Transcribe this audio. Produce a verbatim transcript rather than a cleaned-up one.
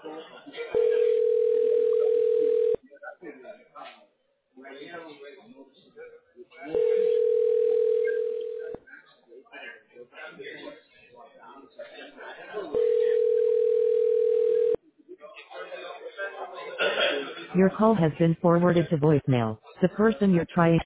Your call has been forwarded to voicemail. The person you're trying